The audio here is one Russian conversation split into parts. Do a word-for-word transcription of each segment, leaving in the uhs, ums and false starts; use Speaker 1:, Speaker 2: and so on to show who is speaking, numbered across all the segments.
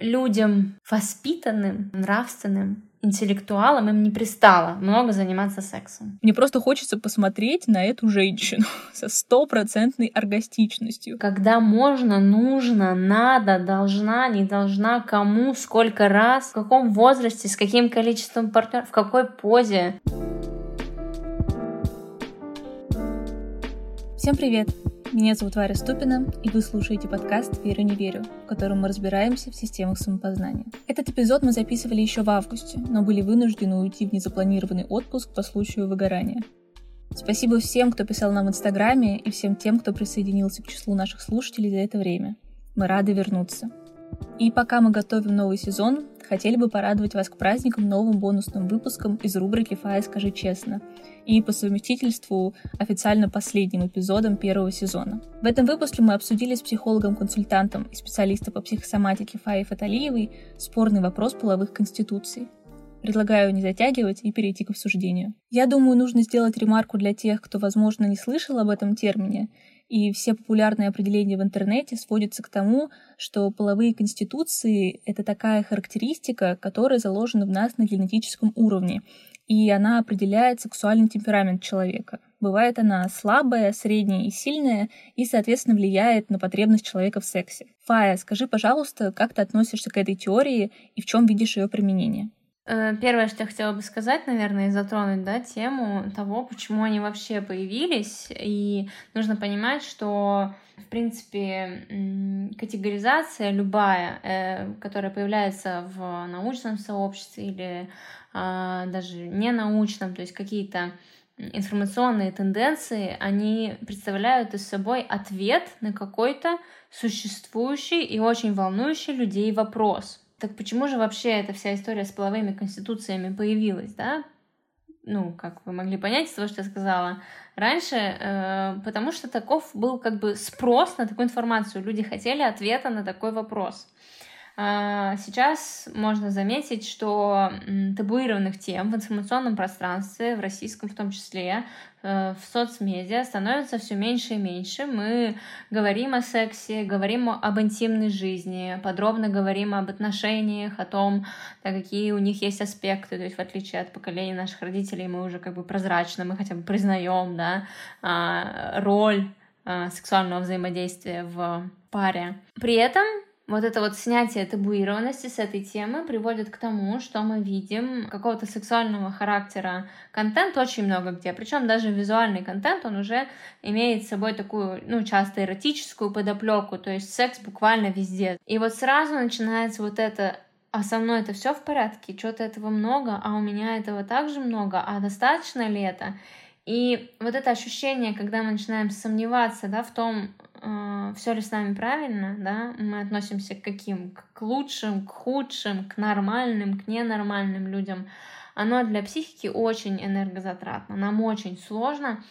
Speaker 1: людям воспитанным, нравственным, интеллектуалам им не пристало много заниматься сексом.
Speaker 2: Мне просто хочется посмотреть на эту женщину со стопроцентной оргастичностью.
Speaker 1: Когда можно, нужно, надо, должна, не должна, кому, сколько раз, в каком возрасте, с каким количеством партнеров, в какой позе.
Speaker 2: Всем привет! Меня зовут Варя Ступина, и вы слушаете подкаст «Верю, не верю», в котором мы разбираемся в системах самопознания. Этот эпизод мы записывали еще в августе, но были вынуждены уйти в незапланированный отпуск по случаю выгорания. Спасибо всем, кто писал нам в Инстаграме, и всем тем, кто присоединился к числу наших слушателей за это время. Мы рады вернуться. И пока мы готовим новый сезон, хотели бы порадовать вас к праздникам новым бонусным выпуском из рубрики «Фая, скажи честно» и по совместительству официально последним эпизодом первого сезона. В этом выпуске мы обсудили с психологом-консультантом и специалистом по психосоматике Фаей Фаталиевой спорный вопрос половых конституций. Предлагаю не затягивать и перейти к обсуждению. Я думаю, нужно сделать ремарку для тех, кто, возможно, не слышал об этом термине, и все популярные определения в интернете сводятся к тому, что половые конституции — это такая характеристика, которая заложена в нас на генетическом уровне, и она определяет сексуальный темперамент человека. Бывает она слабая, средняя и сильная, и, соответственно, влияет на потребность человека в сексе. Фая, скажи, пожалуйста, как ты относишься к этой теории и в чем видишь ее применение?
Speaker 1: Первое, что я хотела бы сказать, наверное, и затронуть, да, тему того, почему они вообще появились. И нужно понимать, что, в принципе, категоризация любая, которая появляется в научном сообществе или даже ненаучном, то есть какие-то информационные тенденции, они представляют из собой ответ на какой-то существующий и очень волнующий людей вопрос. Так почему же вообще эта вся история с половыми конституциями появилась, да? Ну, как вы могли понять из того, что я сказала раньше, э, потому что таков был как бы спрос на такую информацию. Люди хотели ответа на такой вопрос. Э, сейчас можно заметить, что м, табуированных тем в информационном пространстве, в российском в том числе, э, в соцмедиа становится все меньше и меньше. Мы говорим о сексе, говорим об интимной жизни, подробно говорим об отношениях, о том, да, какие у них есть аспекты. То есть в отличие от поколения наших родителей мы уже как бы прозрачно, мы хотя бы признаем, да, э, роль э, сексуального взаимодействия в паре. При этом вот это вот снятие табуированности с этой темы приводит к тому, что мы видим какого-то сексуального характера контент очень много где. Причем даже визуальный контент, он уже имеет с собой такую, ну, часто эротическую подоплеку, то есть секс буквально везде. И вот сразу начинается вот это: а со мной это все в порядке, что-то этого много, а у меня этого также много, а достаточно ли это? И вот это ощущение, когда мы начинаем сомневаться, да, в том, э, все ли с нами правильно, да, мы относимся к каким? К лучшим, к худшим, к нормальным, к ненормальным людям, оно для психики очень энергозатратно. Нам очень сложно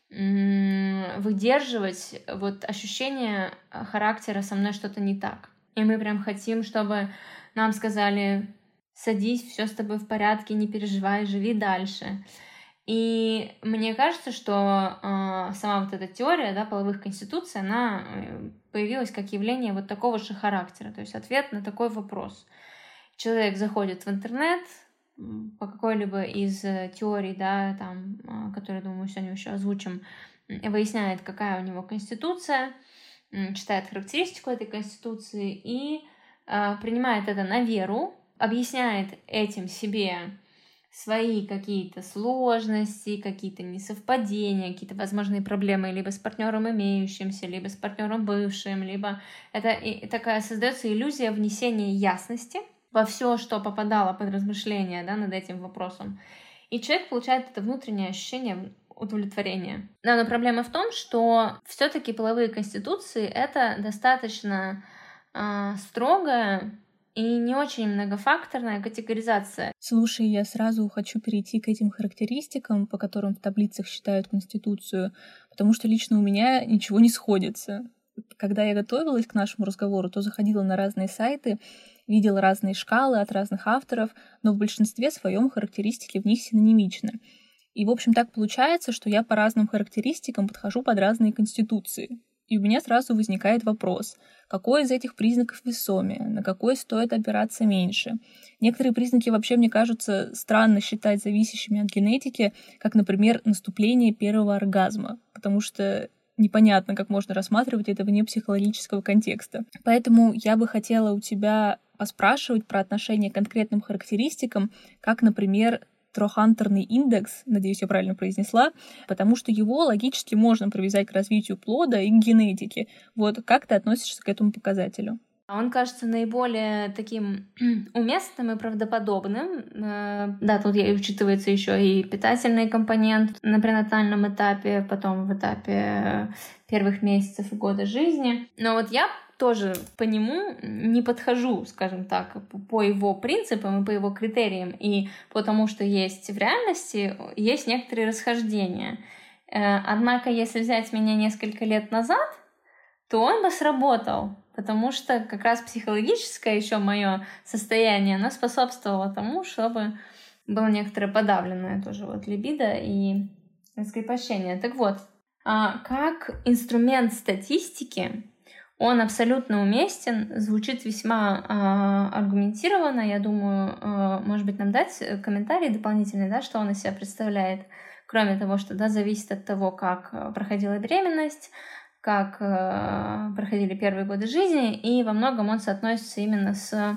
Speaker 1: м- выдерживать вот ощущение характера «со мной что-то не так». И мы прям хотим, чтобы нам сказали: садись, все с тобой в порядке, не переживай, живи дальше. И мне кажется, что э, сама вот эта теория, да, половых конституций, она появилась как явление вот такого же характера, то есть ответ на такой вопрос. Человек заходит в интернет по какой-либо из теорий, да, там, которые, думаю, сегодня еще озвучим, выясняет, какая у него конституция, читает характеристику этой конституции и э, принимает это на веру, объясняет этим себе свои какие-то сложности, какие-то несовпадения, какие-то возможные проблемы либо с партнером имеющимся, либо с партнером бывшим, либо это и такая создается иллюзия внесения ясности во все, что попадало под размышления, да, над этим вопросом. И человек получает это внутреннее ощущение удовлетворения. Да, но проблема в том, что все-таки половые конституции — это достаточно э, строгая и не очень многофакторная категоризация.
Speaker 2: Слушай, я сразу хочу перейти к этим характеристикам, по которым в таблицах считают Конституцию, потому что лично у меня ничего не сходится. Когда я готовилась к нашему разговору, то заходила на разные сайты, видела разные шкалы от разных авторов, но в большинстве своем характеристики в них синонимичны. И, в общем, так получается, что я по разным характеристикам подхожу под разные конституции. И у меня сразу возникает вопрос, какой из этих признаков весомее, на какой стоит опираться меньше. Некоторые признаки вообще, мне кажутся, странно считать зависящими от генетики, как, например, наступление первого оргазма, потому что непонятно, как можно рассматривать это вне психологического контекста. Поэтому я бы хотела у тебя поспрашивать про отношение к конкретным характеристикам, как, например, трохантерный индекс, надеюсь, я правильно произнесла, потому что его логически можно привязать к развитию плода и к генетике. Вот как ты относишься к этому показателю?
Speaker 1: Он кажется наиболее таким уместным и правдоподобным. Да, тут учитывается еще и питательный компонент на пренатальном этапе, потом в этапе первых месяцев и года жизни. Но вот я тоже по нему не подхожу, скажем так, по его принципам и по его критериям, и потому что есть в реальности, есть некоторые расхождения. Однако, если взять меня несколько лет назад, то он бы сработал, потому что как раз психологическое еще мое состояние, оно способствовало тому, чтобы было некоторое подавленное тоже вот либидо и раскрепощение. Так вот, как инструмент статистики он абсолютно уместен, звучит весьма э, аргументированно. Я думаю, э, может быть, нам дать комментарий дополнительный, да, что он из себя представляет, кроме того, что да, зависит от того, как проходила беременность, как э, проходили первые годы жизни, и во многом он соотносится именно с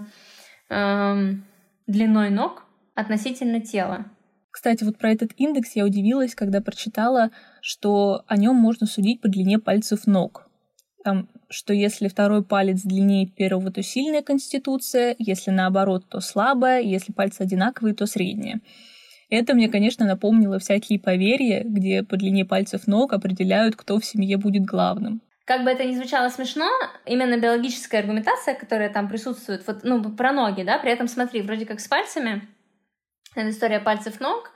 Speaker 1: э, длиной ног относительно тела.
Speaker 2: Кстати, вот про этот индекс я удивилась, когда прочитала, что о нем можно судить по длине пальцев ног. Там, что если второй палец длиннее первого, то сильная конституция, если наоборот, то слабая, если пальцы одинаковые, то средняя. Это мне, конечно, напомнило всякие поверья, где по длине пальцев ног определяют, кто в семье будет главным.
Speaker 1: Как бы это ни звучало смешно, именно биологическая аргументация, которая там присутствует, вот, ну, про ноги, да, при этом смотри, вроде как с пальцами, это история пальцев ног,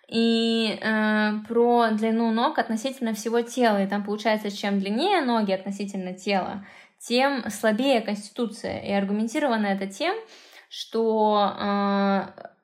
Speaker 1: и э, про длину ног относительно всего тела. И там получается, чем длиннее ноги относительно тела, тем слабее конституция. И аргументировано это тем, что э,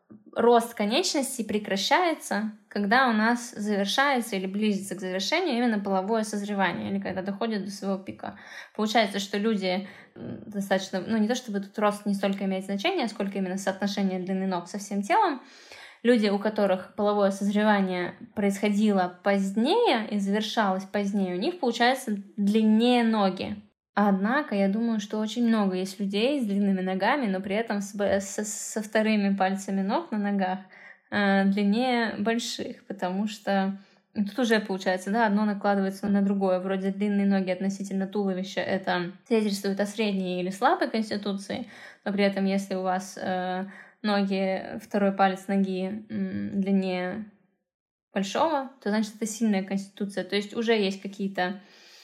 Speaker 1: рост конечностей прекращается, когда у нас завершается или близится к завершению именно половое созревание, или когда доходит до своего пика. Получается, что люди достаточно... Ну, не то чтобы тут рост не столько имеет значение, сколько именно соотношение длины ног со всем телом. Люди, у которых половое созревание происходило позднее и завершалось позднее, у них, получается, длиннее ноги. Однако, я думаю, что очень много есть людей с длинными ногами, но при этом с, со, со вторыми пальцами ног на ногах э, длиннее больших, потому что тут уже, получается, да, одно накладывается на другое. Вроде длинные ноги относительно туловища — это свидетельствует о средней или слабой конституции, но при этом, если у вас... Э, ноги, второй палец ноги м, длиннее большого, то значит это сильная конституция. То есть уже есть какие-то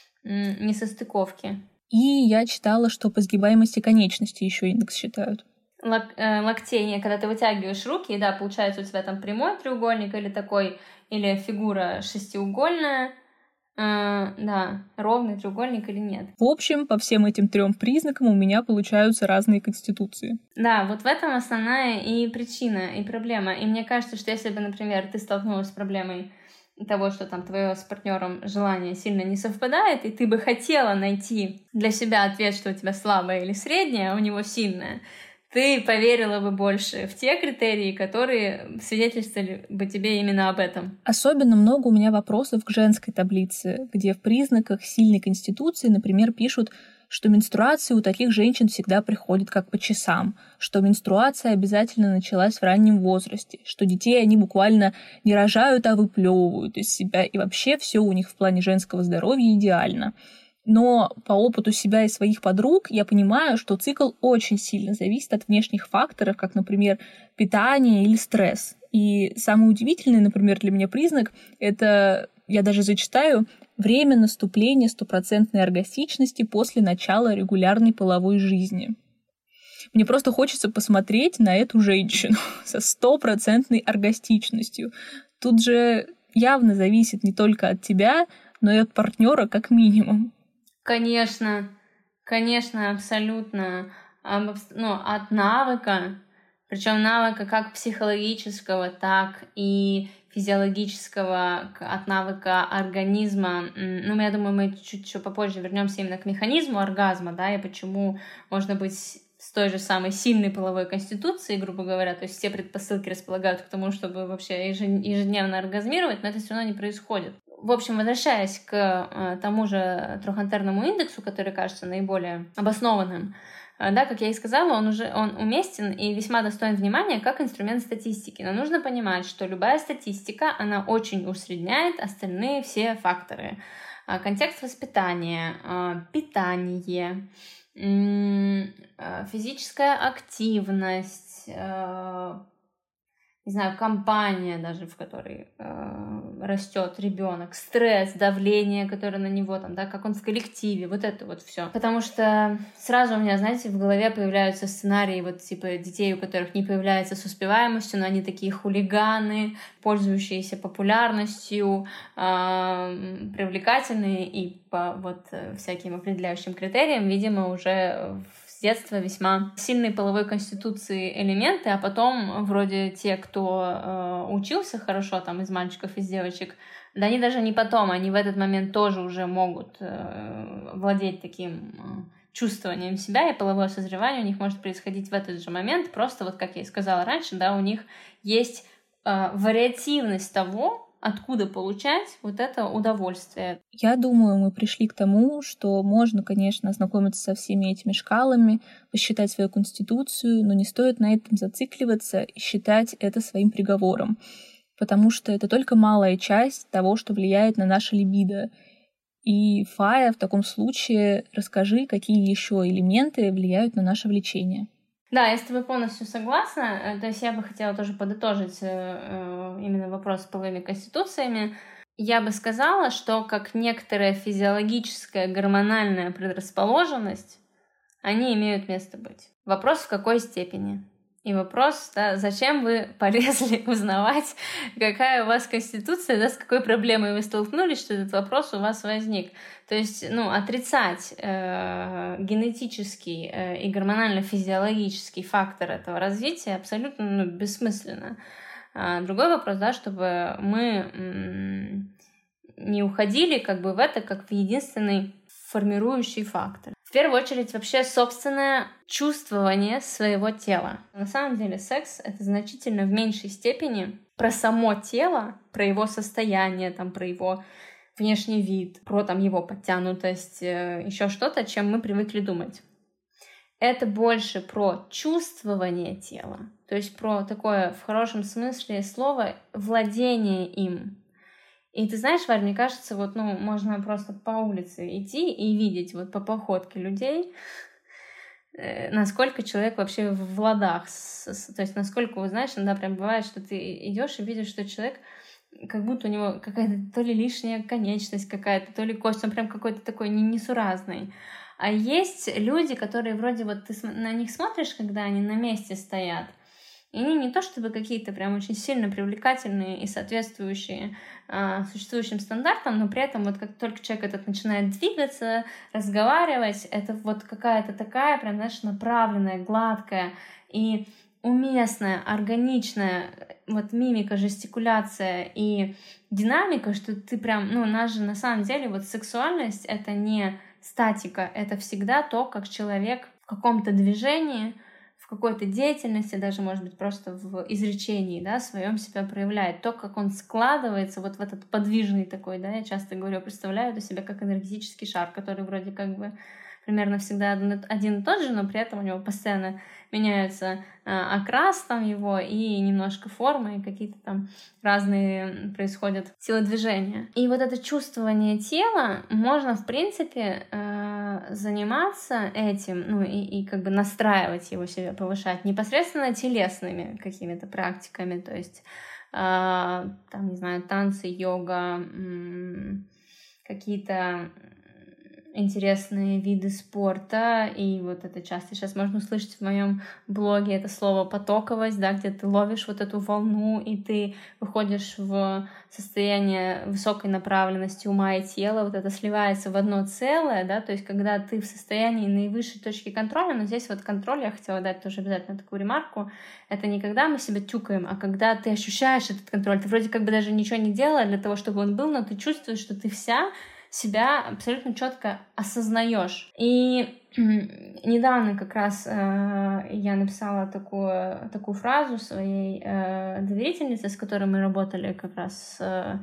Speaker 1: м, несостыковки.
Speaker 2: И я читала, что по сгибаемости конечности еще индекс считают.
Speaker 1: Лок, э, локтей, когда ты вытягиваешь руки, да, получается у тебя там прямой треугольник или такой, или фигура шестиугольная. Uh, да, ровный треугольник или нет.
Speaker 2: В общем, по всем этим трем признакам у меня получаются разные конституции.
Speaker 1: Да, вот в этом основная и причина, и проблема. И мне кажется, что если бы, например, ты столкнулась с проблемой того, что там твое с партнером желание сильно не совпадает, и ты бы хотела найти для себя ответ, что у тебя слабое или среднее, а у него сильное, ты поверила бы больше в те критерии, которые свидетельствовали бы тебе именно об этом.
Speaker 2: Особенно много у меня вопросов к женской таблице, где в признаках сильной конституции, например, пишут, что менструация у таких женщин всегда приходит как по часам, что менструация обязательно началась в раннем возрасте, что детей они буквально не рожают, а выплевывают из себя, и вообще все у них в плане женского здоровья идеально. Но по опыту себя и своих подруг я понимаю, что цикл очень сильно зависит от внешних факторов, как, например, питание или стресс. И самый удивительный, например, для меня признак — это, я даже зачитаю, время наступления стопроцентной оргастичности после начала регулярной половой жизни. Мне просто хочется посмотреть на эту женщину со стопроцентной оргастичностью. Тут же явно зависит не только от тебя, но и от партнера как минимум.
Speaker 1: Конечно, конечно, абсолютно. Ну, от навыка, Причем навыка как психологического, так и физиологического, от навыка организма. Ну, я думаю, мы чуть еще попозже вернемся именно к механизму оргазма, да, и почему можно быть с той же самой сильной половой конституцией, грубо говоря, то есть все предпосылки располагают к тому, чтобы вообще ежедневно оргазмировать, но это все равно не происходит. В общем, возвращаясь к тому же трехантерному индексу, который кажется наиболее обоснованным, да, как я и сказала, он уже он уместен и весьма достоин внимания как инструмент статистики. Но нужно понимать, что любая статистика, она очень усредняет остальные все факторы. Контекст воспитания, питание, физическая активность, не знаю, компания даже, в которой э, растет ребенок, стресс, давление, которое на него, там, да, как он в коллективе, вот это вот все. Потому что сразу у меня, знаете, в голове появляются сценарии вот типа детей, у которых не появляется с успеваемостью, но они такие хулиганы, пользующиеся популярностью, э, привлекательные и по вот всяким определяющим критериям, видимо, уже в с детства весьма сильной половой конституции элементы, а потом вроде те, кто э, учился хорошо там из мальчиков, из девочек, да они даже не потом, они в этот момент тоже уже могут э, владеть таким э, чувствованием себя, и половое созревание у них может происходить в этот же момент, просто вот как я и сказала раньше, да, у них есть э, вариативность того, откуда получать вот это удовольствие.
Speaker 2: Я думаю, мы пришли к тому, что можно, конечно, ознакомиться со всеми этими шкалами, посчитать свою конституцию, но не стоит на этом зацикливаться и считать это своим приговором, потому что это только малая часть того, что влияет на наше либидо. И, Фая, в таком случае расскажи, какие еще элементы влияют на наше влечение.
Speaker 1: Да, я с тобой полностью согласна. То есть я бы хотела тоже подытожить именно вопрос с половыми конституциями. Я бы сказала, что как некоторая физиологическая гормональная предрасположенность, они имеют место быть. Вопрос, в какой степени. И вопрос, да, зачем вы полезли узнавать, какая у вас конституция, да, с какой проблемой вы столкнулись, что этот вопрос у вас возник. То есть, ну, отрицать э, генетический э, и гормонально-физиологический фактор этого развития абсолютно ну, бессмысленно. А другой вопрос, да, чтобы мы м- не уходили как бы в это как в единственный формирующий фактор. В первую очередь, вообще собственное чувствование своего тела. На самом деле секс — это значительно в меньшей степени про само тело, про его состояние, там, про его внешний вид, про там, его подтянутость, еще что-то, чем мы привыкли думать. Это больше про чувствование тела, то есть про такое, в хорошем смысле слова, владение им. И ты знаешь, Варь, мне кажется, вот, ну, можно просто по улице идти и видеть вот по походке людей, э, насколько человек вообще в ладах. С, с, то есть насколько, вот, знаешь, иногда прям бывает, что ты идешь и видишь, что человек, как будто у него какая-то то ли лишняя конечность какая-то, то ли кость, он прям какой-то такой несуразный. А есть люди, которые вроде вот ты на них смотришь, когда они на месте стоят, и они не то чтобы какие-то прям очень сильно привлекательные и соответствующие э, существующим стандартам, но при этом вот как только человек этот начинает двигаться, разговаривать, это вот какая-то такая прям, знаешь, направленная, гладкая и уместная, органичная вот мимика, жестикуляция и динамика, что ты прям, ну, у нас же на самом деле вот сексуальность — это не статика, это всегда то, как человек в каком-то движении, в какой-то деятельности, даже, может быть, просто в изречении, да, своем себя проявляет. То, как он складывается вот в этот подвижный такой, да, я часто говорю, представляю это себя как энергетический шар, который вроде как бы примерно всегда один и тот же, но при этом у него постоянно меняется э, окрас там его и немножко форма, и какие-то там разные происходят силы движения. И вот это чувствование тела можно, в принципе, э, заниматься этим, ну и, и как бы настраивать его себе, повышать непосредственно телесными какими-то практиками, то есть э, там, не знаю, танцы, йога, м- какие-то интересные виды спорта, и вот это часто сейчас можно услышать в моем блоге это слово потоковость, да, где ты ловишь вот эту волну, и ты выходишь в состояние высокой направленности ума и тела, вот это сливается в одно целое, да, то есть когда ты в состоянии наивысшей точки контроля, но здесь вот контроль, я хотела дать тоже обязательно такую ремарку, это не когда мы себя тюкаем, а когда ты ощущаешь этот контроль, ты вроде как бы даже ничего не делала для того, чтобы он был, но ты чувствуешь, что ты вся себя абсолютно четко осознаешь. И недавно как раз э, я написала такую, такую фразу своей э, доверительнице, с которой мы работали как раз э,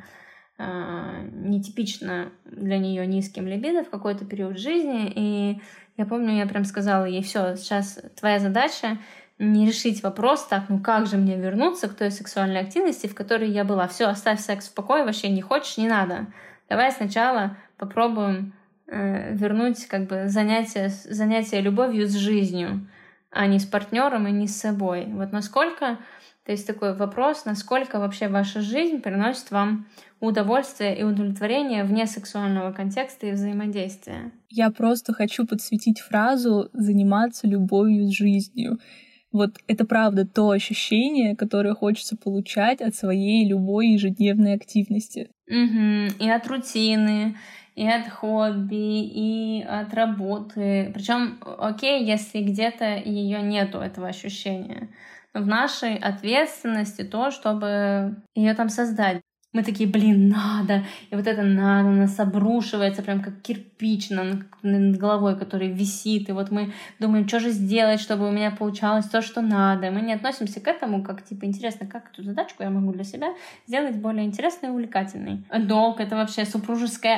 Speaker 1: э, нетипично для нее низким либидо в какой-то период жизни. И я помню, я прям сказала ей: все, сейчас твоя задача не решить вопрос так, ну как же мне вернуться к той сексуальной активности, в которой я была. Все, оставь секс в покое, вообще не хочешь, не надо. Давай сначала попробуем э, вернуть как бы занятие, занятие любовью с жизнью, а не с партнером и не с собой. Вот насколько, то есть такой вопрос, насколько вообще ваша жизнь приносит вам удовольствие и удовлетворение вне сексуального контекста и взаимодействия.
Speaker 2: Я просто хочу подсветить фразу «заниматься любовью с жизнью». Вот это правда то ощущение, которое хочется получать от своей любой ежедневной активности.
Speaker 1: Угу. И от рутины, и от хобби, и от работы. Причем, окей, если где-то ее нету, этого ощущения. Но в нашей ответственности то, чтобы ее там создать. Мы такие: блин, надо. И вот это надо, нас обрушивается прям как кирпич над, над головой, который висит. И вот мы думаем, что же сделать, чтобы у меня получалось то, что надо. Мы не относимся к этому как, типа, интересно, как эту задачку я могу для себя сделать более интересной и увлекательной. Долг — это вообще супружеская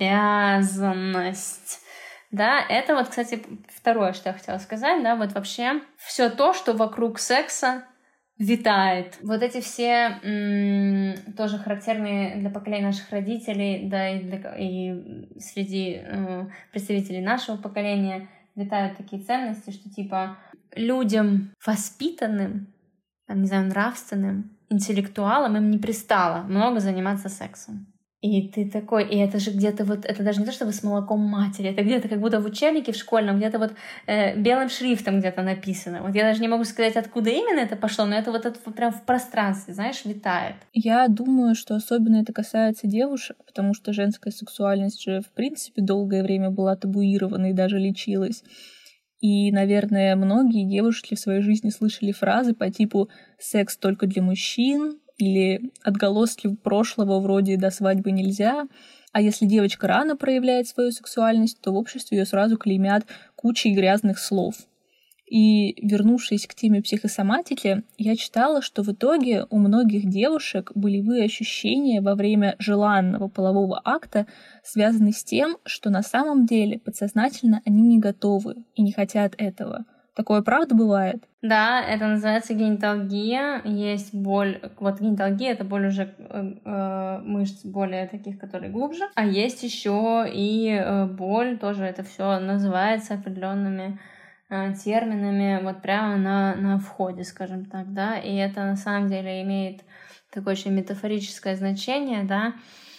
Speaker 1: обязанность. Да, это вот, кстати, второе, что я хотела сказать, да, вот вообще все то, что вокруг секса витает. Вот эти все м- тоже характерные для поколения наших родителей, да, и, для, и среди э, представителей нашего поколения витают такие ценности, что типа людям воспитанным, там, не знаю, нравственным, интеллектуалам им не пристало много заниматься сексом. И ты такой, и это же где-то вот, это даже не то, чтобы с молоком матери, это где-то как будто в учебнике в школьном, где-то вот э, белым шрифтом где-то написано. Вот я даже не могу сказать, откуда именно это пошло, но это вот это вот прям в пространстве, знаешь, витает.
Speaker 2: Я думаю, что особенно это касается девушек, потому что женская сексуальность же, в принципе, долгое время была табуирована и даже лечилась. И, наверное, многие девушки в своей жизни слышали фразы по типу «секс только для мужчин», или отголоски прошлого вроде «до свадьбы нельзя». А если девочка рано проявляет свою сексуальность, то в обществе ее сразу клеймят кучей грязных слов. И, вернувшись к теме психосоматики, я читала, что в итоге у многих девушек болевые ощущения во время желанного полового акта связаны с тем, что на самом деле подсознательно они не готовы и не хотят этого. Такое правда бывает?
Speaker 1: Да, это называется гениталгия. Есть боль. Вот гениталгия — это боль уже э, мышц более таких, которые глубже. А есть еще и э, боль, тоже это все называется определенными э, терминами, вот прямо на, на входе, скажем так, да. И это на самом деле имеет такое очень метафорическое значение, да,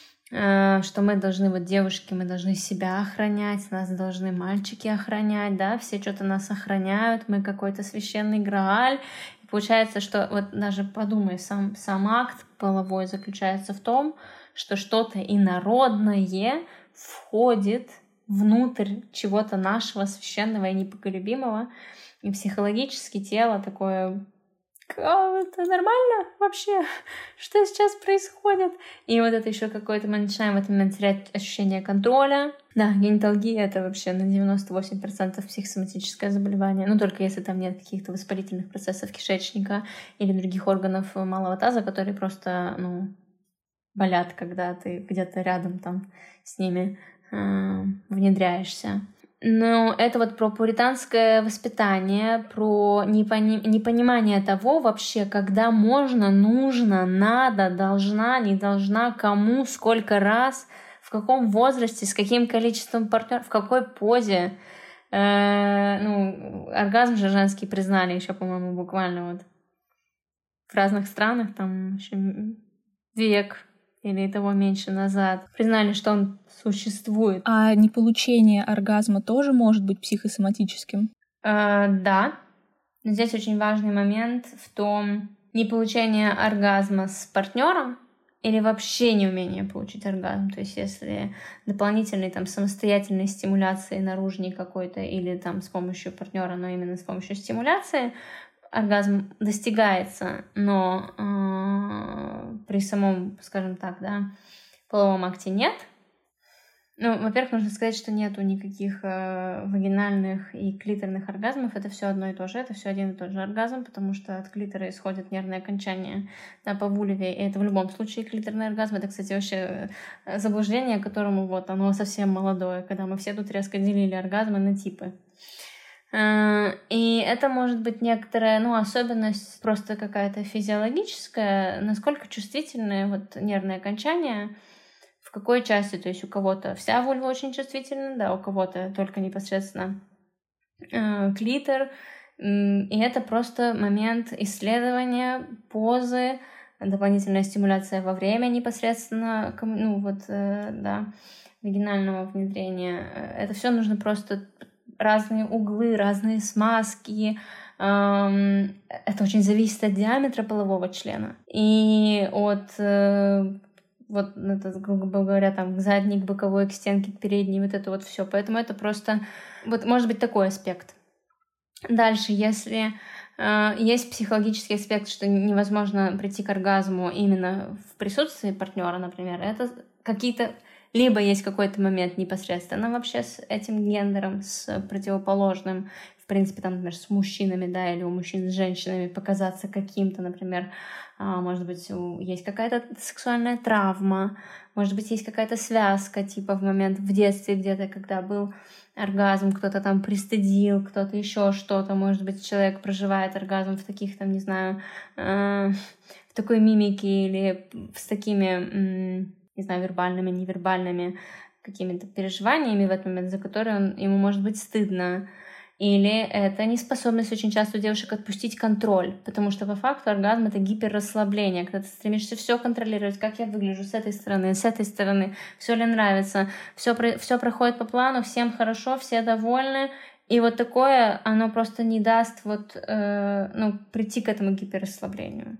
Speaker 1: что мы должны, вот девушки, мы должны себя охранять, нас должны мальчики охранять, да, все что-то нас охраняют, мы какой-то священный Грааль. И получается, что вот даже подумай, сам, сам акт половой заключается в том, что что-то инородное входит внутрь чего-то нашего священного и непоколебимого, и психологически тело такое: а, это нормально вообще? Что сейчас происходит? И вот это еще какое-то, мы начинаем в этот момент терять ощущение контроля. Да, гениталгия — это вообще на девяносто восемь процентов психосоматическое заболевание. Ну, только если там нет каких-то воспалительных процессов кишечника или других органов малого таза, которые просто, ну, болят, когда ты где-то рядом там с ними э, внедряешься. Ну, это вот про пуританское воспитание, про непони... непонимание того вообще, когда можно, нужно, надо, должна, не должна, кому, сколько раз, в каком возрасте, с каким количеством партнеров, в какой позе. Э-э- ну, оргазм же женский признали еще, по-моему, буквально вот в разных странах, там еще век или того меньше назад, признали, что он существует.
Speaker 2: А неполучение оргазма тоже может быть психосоматическим?
Speaker 1: Э, да. Но здесь очень важный момент в том, неполучение оргазма с партнером или вообще неумение получить оргазм. То есть если дополнительной там самостоятельной стимуляции наружной какой-то или там с помощью партнера, но именно с помощью стимуляции, оргазм достигается, но э, при самом, скажем так, да, половом акте нет. Ну, во-первых, нужно сказать, что нету никаких э, вагинальных и клиторных оргазмов. Это все одно и то же. Это все один и тот же оргазм, потому что от клитора исходит нервное окончание, да, по вульве. И это в любом случае клиторный оргазм. Это, кстати, вообще заблуждение, которому вот оно совсем молодое, когда мы все тут резко делили оргазмы на типы. Э, и это может быть некоторая, ну, особенность просто какая-то физиологическая, насколько чувствительное вот нервное окончание. В какой части, то есть у кого-то вся вульва очень чувствительна, да, у кого-то только непосредственно э, клитор, и это просто момент исследования позы, дополнительная стимуляция во время непосредственно, ну вот, э, да, вагинального внедрения. Это все нужно просто разные углы, разные смазки. Э, это очень зависит от диаметра полового члена и от э, вот это, грубо говоря, там, к задней, к боковой, к стенке, к передней, вот это вот все. Поэтому это просто, вот может быть такой аспект. Дальше, если э, есть психологический аспект, что невозможно прийти к оргазму именно в присутствии партнера, например, это какие-то, либо есть какой-то момент непосредственно вообще с этим гендером, с противоположным, в принципе, там, например, с мужчинами, да, или у мужчин с женщинами показаться каким-то, например, может быть, есть какая-то сексуальная травма, может быть, есть какая-то связка, типа в момент в детстве где-то, когда был оргазм, кто-то там пристыдил, кто-то еще что-то, может быть, человек проживает оргазм в таких, там, не знаю, э, в такой мимике или с такими, э, не знаю, вербальными, невербальными какими-то переживаниями в этот момент, за которые он, ему может быть стыдно. Или это неспособность очень часто у девушек отпустить контроль, потому что по факту оргазм — это гиперрасслабление, когда ты стремишься все контролировать, как я выгляжу с этой стороны, с этой стороны, все ли нравится, все, все проходит по плану, всем хорошо, все довольны, и вот такое, оно просто не даст вот, э, ну, прийти к этому гиперрасслаблению.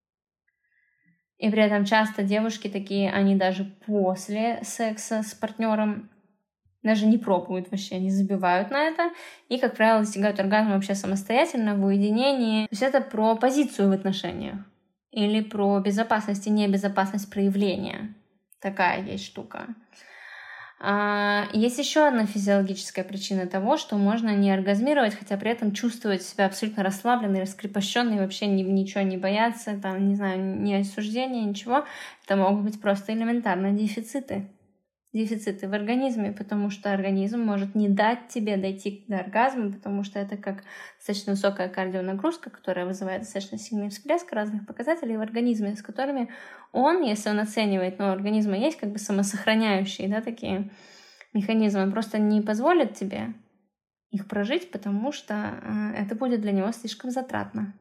Speaker 1: И при этом часто девушки такие, они даже после секса с партнером даже не пробуют вообще, не забивают на это. И, как правило, достигают оргазма вообще самостоятельно, в уединении. То есть это про позицию в отношениях. Или про безопасность и небезопасность проявления. Такая есть штука. А есть еще одна физиологическая причина того, что можно не оргазмировать, хотя при этом чувствовать себя абсолютно расслабленной, раскрепощенной, вообще ни, ничего не бояться, там, не знаю, ни осуждения, ничего. Это могут быть просто элементарные дефициты. дефициты в организме, потому что организм может не дать тебе дойти до оргазма, потому что это как достаточно высокая кардионагрузка, которая вызывает достаточно сильный всплеск разных показателей в организме, с которыми он, если он оценивает, но у организма есть как бы самосохраняющие, да, такие механизмы, он просто не позволит тебе их прожить, потому что это будет для него слишком затратно.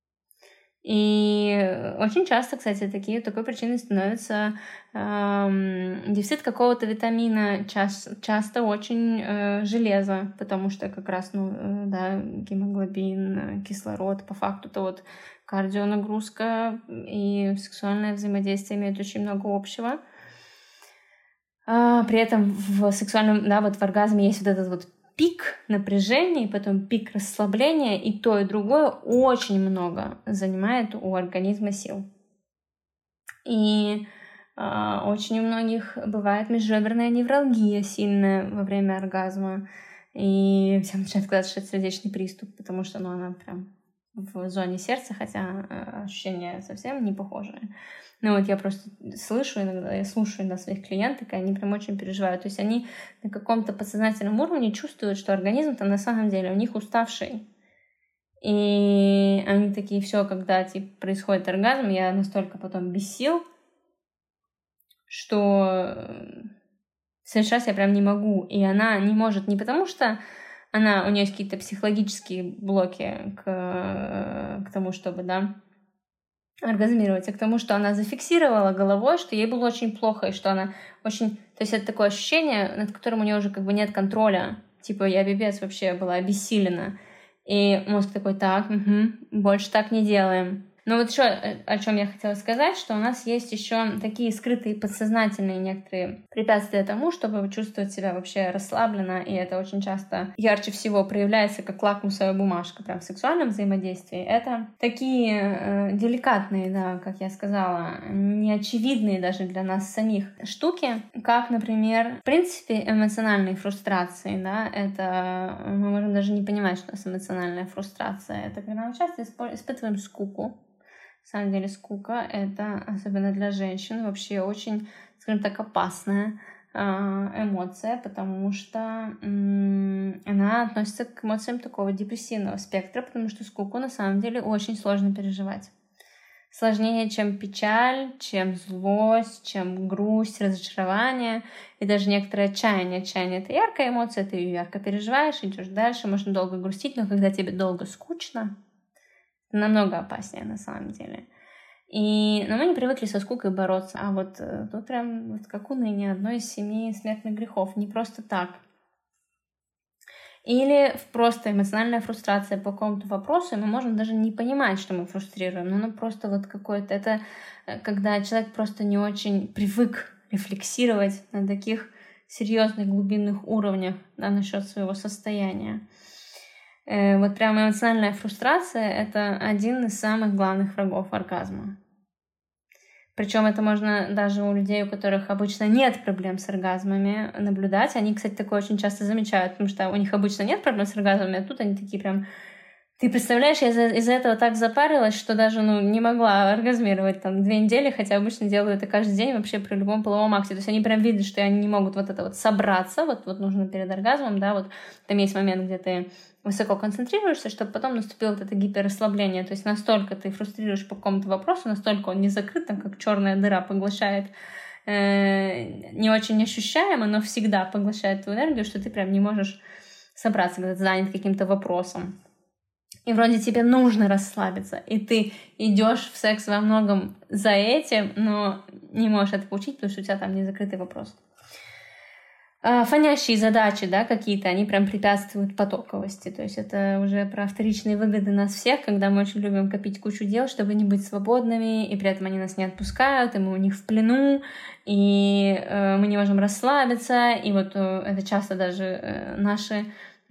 Speaker 1: И очень часто, кстати, такие, такой причиной становится эм, дефицит какого-то витамина, час, часто очень э, железо, потому что как раз, ну, э, да, гемоглобин, кислород, по факту, то вот кардионагрузка и сексуальное взаимодействие имеют очень много общего. А, при этом в сексуальном, да, вот в оргазме есть вот этот вот пик напряжения, и потом пик расслабления, и то, и другое очень много занимает у организма сил. И э, очень у многих бывает межреберная невралгия сильная во время оргазма, и всем начинает казаться, что это сердечный приступ, потому что, ну, она прям в зоне сердца, хотя э, ощущения совсем не похожие. Ну вот я просто слышу иногда, я слушаю иногда своих клиенток, и они прям очень переживают. То есть они на каком-то подсознательном уровне чувствуют, что организм там на самом деле у них уставший. И они такие, все, когда типа происходит оргазм, я настолько потом без сил, что в следующий раз я прям не могу. И она не может не потому, что она, у нее есть какие-то психологические блоки к, к тому, чтобы, да, оргазмировать, а к тому, что она зафиксировала головой, что ей было очень плохо, и что она очень... То есть это такое ощущение, над которым у нее уже как бы нет контроля. Типа я пипец вообще была обессилена. И мозг такой, так, угу, больше так не делаем. Но вот еще о чем я хотела сказать, что у нас есть еще такие скрытые подсознательные некоторые препятствия тому, чтобы чувствовать себя вообще расслабленно, и это очень часто ярче всего проявляется как лакмусовая бумажка прям в сексуальном взаимодействии. Это такие э, деликатные, да, как я сказала, неочевидные даже для нас самих штуки, как, например, в принципе, эмоциональные фрустрации, да, это мы можем даже не понимать, что у нас эмоциональная фрустрация. Это когда мы часто испытываем скуку. На самом деле скука — это, особенно для женщин, вообще очень, скажем так, опасная эмоция, потому что м- она относится к эмоциям такого депрессивного спектра, потому что скуку на самом деле очень сложно переживать. Сложнее, чем печаль, чем злость, чем грусть, разочарование и даже некоторое отчаяние. Отчаяние — это яркая эмоция, ты ее ярко переживаешь, идешь дальше, можно долго грустить, но когда тебе долго скучно, намного опаснее на самом деле. И, но мы не привыкли со скукой бороться. А вот э, тут прям вот как уныние, одно из семи смертных грехов. Не просто так. Или просто эмоциональная фрустрация по какому-то вопросу, и мы можем даже не понимать, что мы фрустрируем. Но ну просто вот какое-то... Это когда человек просто не очень привык рефлексировать на таких серьезных глубинных уровнях, да, насчет своего состояния. Вот прям эмоциональная фрустрация — это один из самых главных врагов оргазма. Причем это можно даже у людей, у которых обычно нет проблем с оргазмами, наблюдать. Они, кстати, такое очень часто замечают, потому что у них обычно нет проблем с оргазмами, а тут они такие прям... Ты представляешь, я из-за, из-за этого так запарилась, что даже ну, не могла оргазмировать там две недели, хотя обычно делаю это каждый день вообще при любом половом акте. То есть они прям видят, что они не могут вот это вот собраться, вот, вот нужно перед оргазмом, да, вот там есть момент, где ты высоко концентрируешься, чтобы потом наступило вот это гиперрасслабление. То есть настолько ты фрустрируешь по какому-то вопросу, настолько он не закрыт, там, как черная дыра поглощает, э, не очень ощущаемо, но всегда поглощает твою энергию, что ты прям не можешь собраться, когда ты занят каким-то вопросом. И вроде тебе нужно расслабиться, и ты идешь в секс во многом за этим, но не можешь это получить, потому что у тебя там не закрытый вопрос. Фонящие задачи, да, какие-то, они прям препятствуют потоковости. То есть это уже про вторичные выгоды нас всех, когда мы очень любим копить кучу дел, чтобы не быть свободными, и при этом они нас не отпускают, и мы у них в плену, и э, мы не можем расслабиться. И вот э, это часто даже э, наши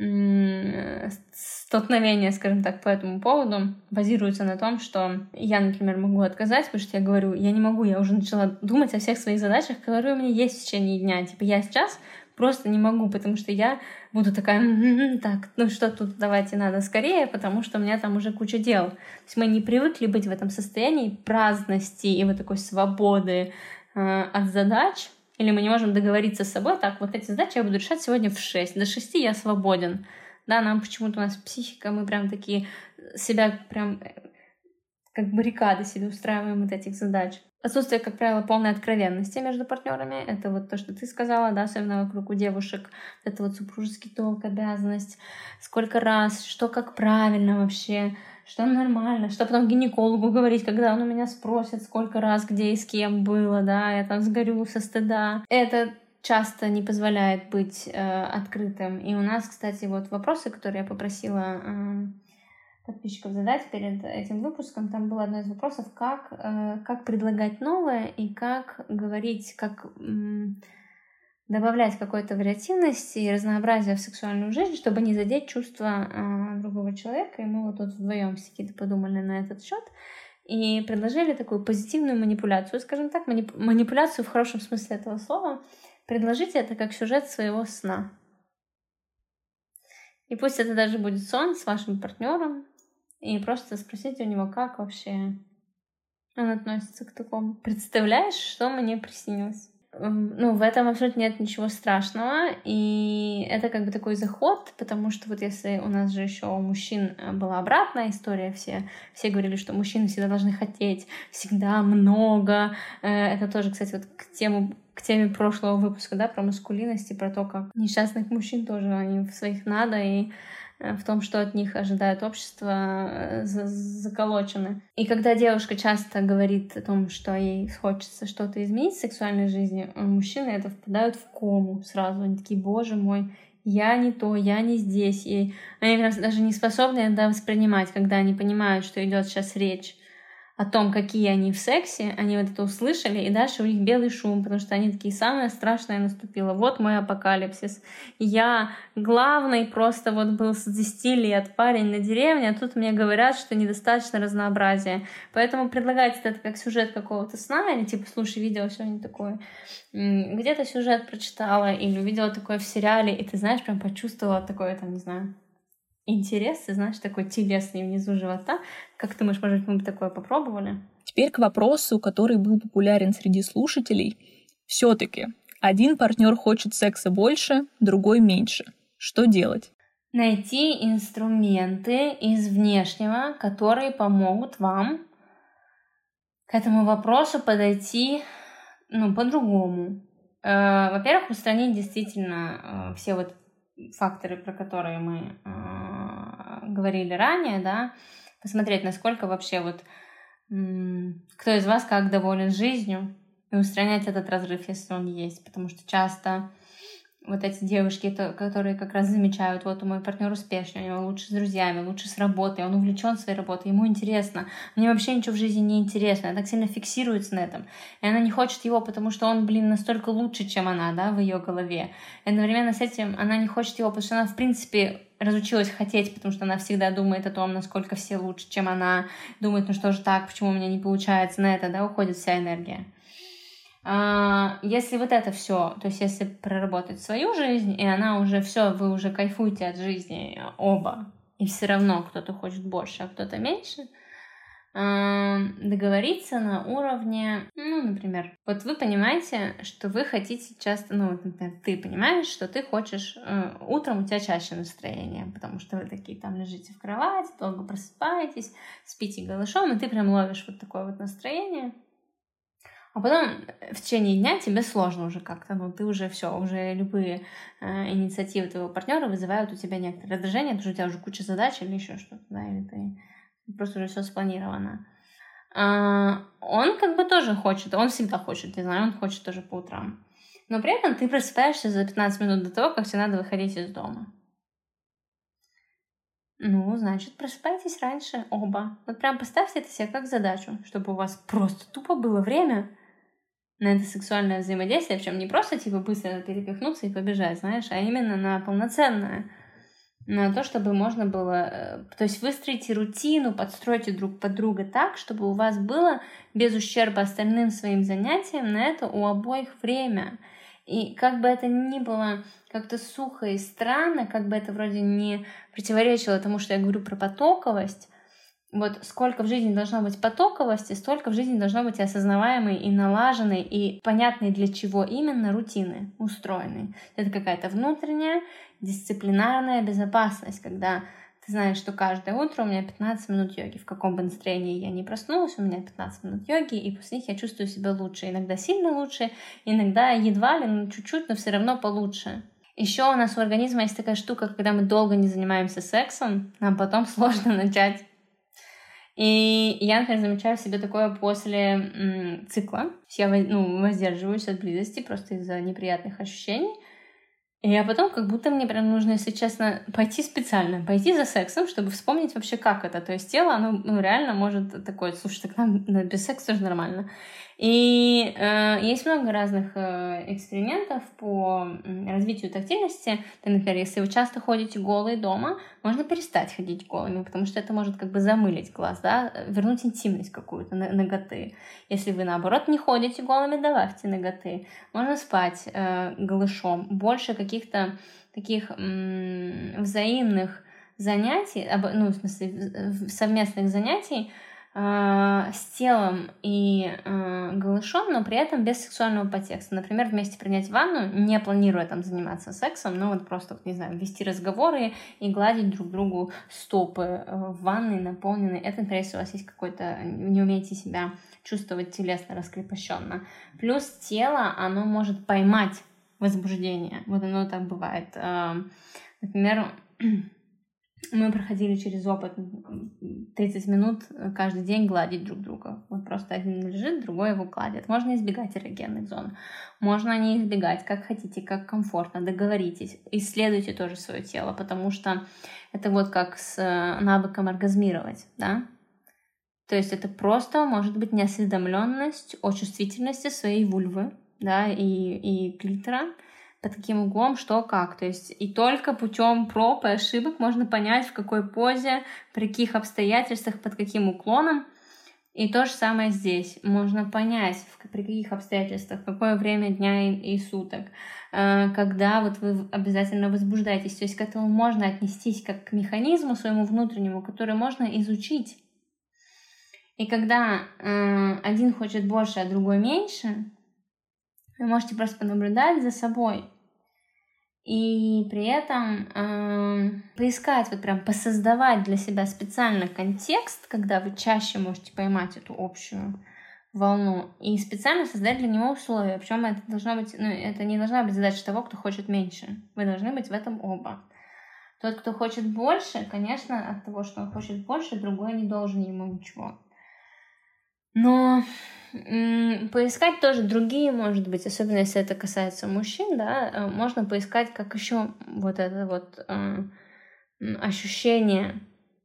Speaker 1: э, столкновения, скажем так, по этому поводу базируются на том, что я, например, могу отказать, потому что я говорю, я не могу, я уже начала думать о всех своих задачах, которые у меня есть в течение дня. Типа я сейчас просто не могу, потому что я буду такая, м-м-м, так, ну что тут, давайте надо скорее, потому что у меня там уже куча дел. То есть мы не привыкли быть в этом состоянии праздности и вот такой свободы э, от задач, или мы не можем договориться с собой, так, вот эти задачи я буду решать сегодня в шесть, до шести я свободен. Да, нам почему-то у нас психика, мы прям такие себя прям как баррикады себе устраиваем от этих задач. Отсутствие, как правило, полной откровенности между партнерами. Это вот то, что ты сказала, да, особенно вокруг у девушек. Это вот супружеский долг, обязанность. Сколько раз, что как правильно вообще, что нормально, что потом гинекологу говорить, когда он у меня спросит, сколько раз, где и с кем было, да, я там сгорю со стыда. Это часто не позволяет быть э, открытым. И у нас, кстати, вот вопросы, которые я попросила э, подписчиков задать перед этим выпуском, там было одно из вопросов, как, э, как предлагать новое и как говорить, как м, добавлять какой-то вариативности и разнообразия в сексуальную жизнь, чтобы не задеть чувства э, другого человека. И мы вот тут вдвоем какие-то подумали на этот счет и предложили такую позитивную манипуляцию, скажем так, манип- манипуляцию в хорошем смысле этого слова. Предложите это как сюжет своего сна. И пусть это даже будет сон с вашим партнером, и просто спросите у него, как вообще он относится к такому. Представляешь, что мне приснилось? Ну, в этом абсолютно нет ничего страшного, и это как бы такой заход, потому что вот если у нас же еще у мужчин была обратная история, все, все говорили, что мужчины всегда должны хотеть, всегда много. Это тоже, кстати, вот к тему к теме прошлого выпуска, да, про маскулинность и про то, как несчастных мужчин тоже они в своих надо и в том, что от них ожидает общество, заколочены. И когда девушка часто говорит о том, что ей хочется что-то изменить в сексуальной жизни, мужчины это впадают в кому сразу. Они такие: боже мой, я не то, я не здесь. И они как раз даже не способны это воспринимать, когда они понимают, что идет сейчас речь о том, какие они в сексе, они вот это услышали, и дальше у них белый шум, потому что они такие: самое страшное наступило, вот мой апокалипсис. Я главный просто вот был с десяти лет парень на деревне, а тут мне говорят, что недостаточно разнообразия. Поэтому предлагать это как сюжет какого-то сна, или типа: слушай, видела сегодня такое, где-то сюжет прочитала, или увидела такое в сериале, и ты знаешь, прям почувствовала такое, там, не знаю, интерес, ты знаешь, такой телесный внизу живота. Как ты думаешь, может быть, мы бы такое попробовали?
Speaker 2: Теперь к вопросу, который был популярен среди слушателей. Все-таки один партнер хочет секса больше, другой меньше. Что делать?
Speaker 1: Найти инструменты из внешнего, которые помогут вам к этому вопросу подойти, ну, по-другому. Во-первых, устранить действительно все вот факторы, про которые мы э, говорили ранее, да, посмотреть, насколько вообще вот м- кто из вас как доволен жизнью, и устранять этот разрыв, если он есть, потому что часто вот эти девушки, то, которые как раз замечают: вот, у мой партнер успешный, у него лучше с друзьями, лучше с работой, он увлечен своей работой, ему интересно. Мне вообще ничего в жизни не интересно. Она так сильно фиксируется на этом. И она не хочет его, потому что он, блин, настолько лучше, чем она, да, в ее голове. И одновременно с этим она не хочет его, потому что она, в принципе, разучилась хотеть, потому что она всегда думает о том, насколько все лучше, чем она. Думает: ну что же так, почему у меня не получается, на это, да, уходит вся энергия. Если вот это все, то есть если проработать свою жизнь, и она уже все, вы уже кайфуете от жизни оба, и все равно кто-то хочет больше, а кто-то меньше, договориться на уровне, ну, например, вот вы понимаете, что вы хотите часто, ну, например, ты понимаешь, что ты хочешь, утром у тебя чаще настроение, потому что вы такие там лежите в кровати, долго просыпаетесь, спите голышом, и ты прям ловишь вот такое вот настроение. А потом в течение дня тебе сложно уже как-то, ну, ты уже все, уже любые э, инициативы твоего партнера вызывают у тебя некоторое раздражение, потому что у тебя уже куча задач или еще что-то, да, или ты просто уже все спланировано. А, он как бы тоже хочет, он всегда хочет, не знаю, он хочет тоже по утрам. Но при этом ты просыпаешься за пятнадцать минут до того, как тебе надо выходить из дома. Ну, значит, просыпайтесь раньше оба. Вот прям поставьте это себе как задачу, чтобы у вас просто тупо было время на это сексуальное взаимодействие, причем не просто типа быстро перепихнуться и побежать, знаешь, а именно на полноценное, на то, чтобы можно было, то есть выстроить рутину, подстройте друг под друга так, чтобы у вас было без ущерба остальным своим занятиям на это у обоих время. И как бы это ни было как-то сухо и странно, как бы это вроде не противоречило тому, что я говорю про потоковость, вот сколько в жизни должно быть потоковости, столько в жизни должно быть и осознаваемой, и налаженной, и понятной, для чего именно рутины устроены. Это какая-то внутренняя дисциплинарная безопасность, когда ты знаешь, что каждое утро у меня пятнадцать минут йоги. В каком бы настроении я ни проснулась, у меня пятнадцать минут йоги, и после них я чувствую себя лучше. Иногда сильно лучше, иногда едва ли, ну, чуть-чуть, но все равно получше. Еще у нас у организма есть такая штука, когда мы долго не занимаемся сексом, нам потом сложно начать. И я, например, замечаю в себе такое после м, цикла. Я ну, воздерживаюсь от близости просто из-за неприятных ощущений. И а потом как будто мне прям нужно, если честно, пойти специально, пойти за сексом, чтобы вспомнить вообще, как это. То есть тело, оно ну, реально может такое: слушай, так нам без секса тоже нормально. И э, есть много разных э, экспериментов по развитию тактильности. Ты, например, если вы часто ходите голые дома, можно перестать ходить голыми, потому что это может как бы замылить глаз, да, вернуть интимность какую-то, наготы. Если вы, наоборот, не ходите голыми, добавьте наготы. Можно спать э, голышом. Больше каких-то таких м- взаимных занятий, ну, в смысле, совместных занятий, с телом и э, голышом, но при этом без сексуального подтекста. Например, вместе принять ванну, не планируя там заниматься сексом, но вот просто, не знаю, вести разговоры и гладить друг другу стопы в ванной наполненной. Это, например, если у вас есть какой-то... не умеете себя чувствовать телесно раскрепощенно. Плюс тело, оно может поймать возбуждение. Вот оно так бывает. Например, мы проходили через опыт тридцать минут каждый день гладить друг друга. Вот просто один лежит, другой его гладит. Можно избегать эрогенных зон. Можно не избегать, как хотите, как комфортно. Договоритесь. Исследуйте тоже свое тело, потому что это вот как с навыком оргазмировать, да? То есть это просто может быть неосведомленность о чувствительности своей вульвы, да, и, и клитора, под каким углом, что, как. То есть и только путем проб и ошибок можно понять, в какой позе, при каких обстоятельствах, под каким уклоном. И то же самое здесь. Можно понять, при каких обстоятельствах, в какое время дня и, и суток, когда вот вы обязательно возбуждаетесь. То есть к этому можно отнестись как к механизму своему внутреннему, который можно изучить. И когда э, один хочет больше, а другой меньше, вы можете просто понаблюдать за собой. И при этом э, поискать, вот прям посоздавать для себя специально контекст, когда вы чаще можете поймать эту общую волну, и специально создать для него условия. Причем это должно быть, ну, это не должна быть задача того, кто хочет меньше. Вы должны быть в этом оба. Тот, кто хочет больше, конечно, от того, что он хочет больше, другой не должен ему ничего. Но м- поискать тоже другие, может быть, особенно если это касается мужчин, да, можно поискать, как еще вот это вот э, ощущение,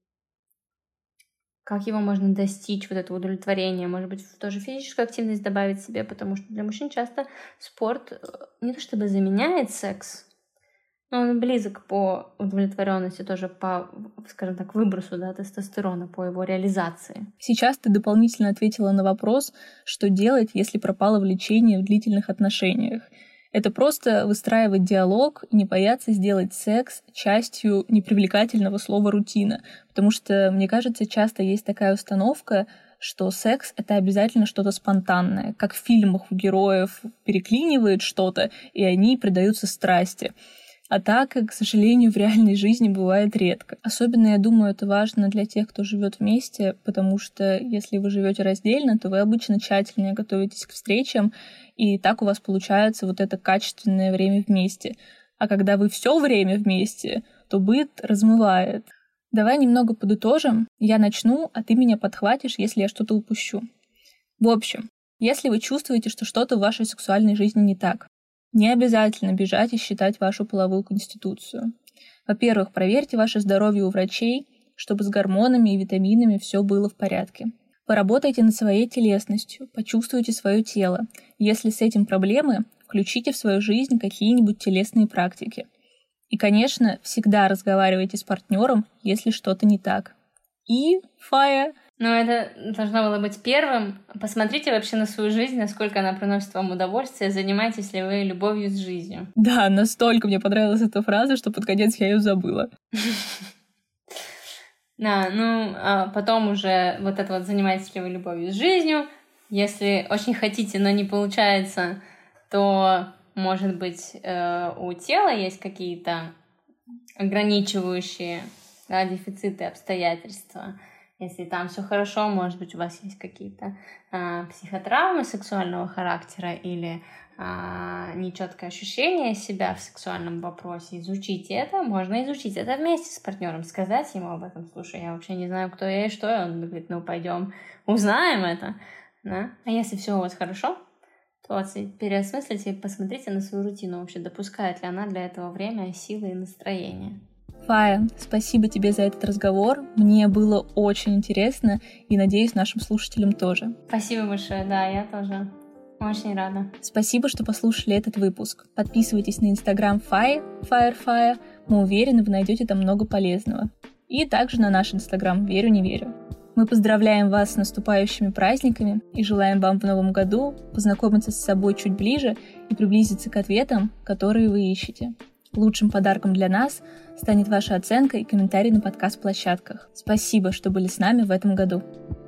Speaker 1: как его можно достичь, вот это удовлетворение, может быть, тоже физическую активность добавить себе, потому что для мужчин часто спорт не то чтобы заменяет секс, но он близок по удовлетворенности, тоже по, скажем так, выбросу, да, тестостерона, по его реализации.
Speaker 2: Сейчас ты дополнительно ответила на вопрос, что делать, если пропало влечение в длительных отношениях. Это просто выстраивать диалог и не бояться сделать секс частью непривлекательного слова «рутина». Потому что, мне кажется, часто есть такая установка, что секс — это обязательно что-то спонтанное. Как в фильмах у героев переклинивает что-то, и они предаются страсти. А так, к сожалению, в реальной жизни бывает редко. Особенно, я думаю, это важно для тех, кто живет вместе, потому что если вы живете раздельно, то вы обычно тщательнее готовитесь к встречам, и так у вас получается вот это качественное время вместе. А когда вы все время вместе, то быт размывает. Давай немного подытожим. Я начну, а ты меня подхватишь, если я что-то упущу. В общем, если вы чувствуете, что что-то в вашей сексуальной жизни не так, не обязательно бежать и считать вашу половую конституцию. Во-первых, проверьте ваше здоровье у врачей, чтобы с гормонами и витаминами все было в порядке. Поработайте над своей телесностью, почувствуйте свое тело. Если с этим проблемы, включите в свою жизнь какие-нибудь телесные практики. И, конечно, всегда разговаривайте с партнером, если что-то не так. И фая!
Speaker 1: Но это должно было быть первым. Посмотрите вообще на свою жизнь, насколько она приносит вам удовольствие, занимаетесь ли вы любовью с жизнью.
Speaker 2: Да, настолько мне понравилась эта фраза, что под конец я ее забыла.
Speaker 1: Да, ну, а потом уже вот это вот занимаетесь ли вы любовью с жизнью. Если очень хотите, но не получается, то, может быть, у тела есть какие-то ограничивающие, да, дефициты, обстоятельства. Если там все хорошо, может быть, у вас есть какие-то а, психотравмы сексуального характера или а, нечеткое ощущение себя в сексуальном вопросе. Изучите это, можно изучить это вместе с партнером, сказать ему об этом. Слушай, я вообще не знаю, кто я и что я. Он говорит, ну пойдем, узнаем это. Да? А если все у вас хорошо, то переосмыслите и посмотрите на свою рутину вообще, допускает ли она для этого время, силы и настроение.
Speaker 2: Фая, спасибо тебе за этот разговор. Мне было очень интересно и, надеюсь, нашим слушателям тоже.
Speaker 1: Спасибо большое, да, я тоже очень рада.
Speaker 2: Спасибо, что послушали этот выпуск. Подписывайтесь на инстаграм Фаи, FireFire. Мы уверены, вы найдете там много полезного. И также на наш инстаграм «Верю, не верю». Мы поздравляем вас с наступающими праздниками и желаем вам в новом году познакомиться с собой чуть ближе и приблизиться к ответам, которые вы ищете. Лучшим подарком для нас станет ваша оценка и комментарий на подкаст-площадках. Спасибо, что были с нами в этом году.